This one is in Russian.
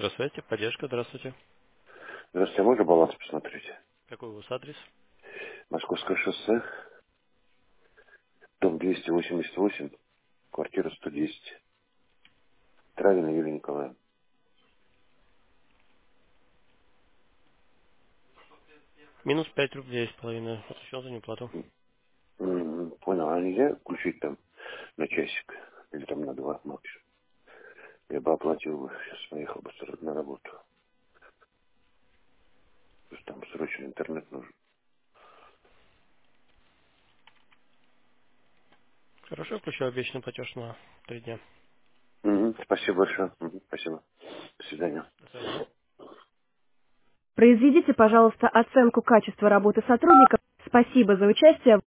Здравствуйте, поддержка, здравствуйте. Здравствуйте, а можно баланс посмотреть? Какой у вас адрес? Московское шоссе, дом 288, квартира 110. Травина Юлия Николаевна. Минус 5 рублей с половиной. Отвечал за неплату. Понял, а нельзя включить там на часик? Или там на 2 максимум? Я бы оплатил бы, сейчас поехал бы сразу на работу. Потому что там срочно интернет нужен. Хорошо, включаю обещанный платеж на 3 дня. Спасибо большое. Спасибо. До свидания. До свидания. Произведите, пожалуйста, оценку качества работы сотрудников. Спасибо за участие.